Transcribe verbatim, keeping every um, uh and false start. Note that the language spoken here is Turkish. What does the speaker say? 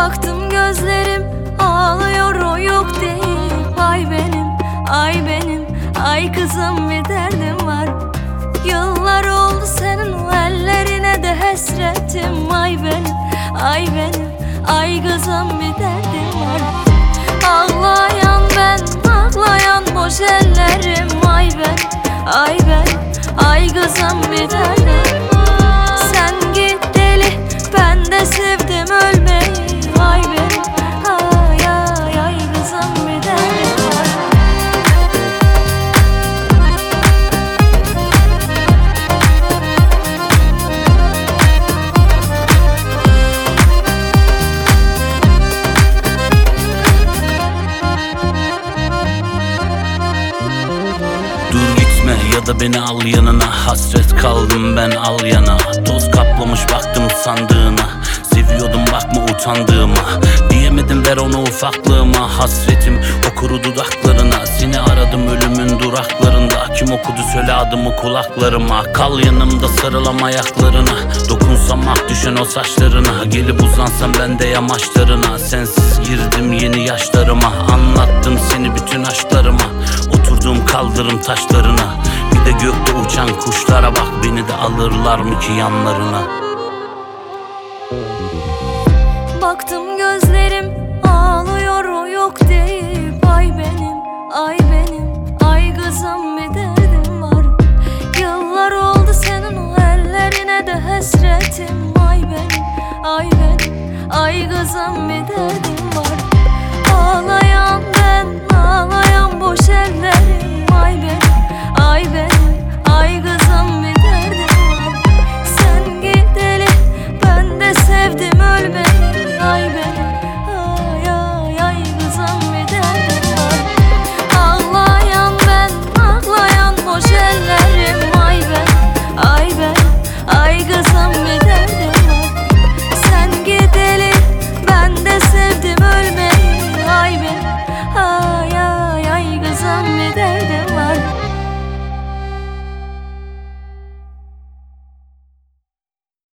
Baktım gözlerim ağlıyor, o yok değil. Ay benim, ay benim, ay kızım bir derdim var. Yıllar oldu senin o ellerine de hasretim. Ay benim, ay benim, ay kızım bir derdim var. Ağlayan ben, ağlayan boş ellerim. Ay ben, ay ben, ay kızım bir derdim var. Sen git deli, ben de sevdim ölmeyi. Ay benim, ay ay ay kızım bir derdim var. Dur gitme ya da beni al yanına. Hasret kaldım ben al yana. Toz kaplamış baktım sandığına. Seviyordum bakma utandığıma. Diyemedim ver onu ufaklığıma. Hasretim o kuru dudaklarına. Seni aradım ölümün duraklarında. Kim okudu söyle adımı kulaklarıma. Kal yanımda sarılam ayaklarına. Dokunsam ak düşen o saçlarına. Gelip uzansam ben de yamaçlarına. Sensiz girdim yeni yaşlarıma. Anlattım seni bütün aşklarıma. Oturdum kaldırım taşlarına. Bir de gökte uçan kuşlara bak. Beni de alırlar mı ki yanlarına? Baktım gözlerim ağlıyor, o yok değil. Ay benim, ay benim, ay kızım bir derdim var. Yıllar oldu senin o ellerine de hasretim. Ay benim, ay benim, ay kızım bir derdim var. Ağlayan ben, ağlayan boş ellerim. Ay benim, ay benim, ay kızım bir derdim var. Sen git deli, ben de sevdim ölmeyi. Ay benim,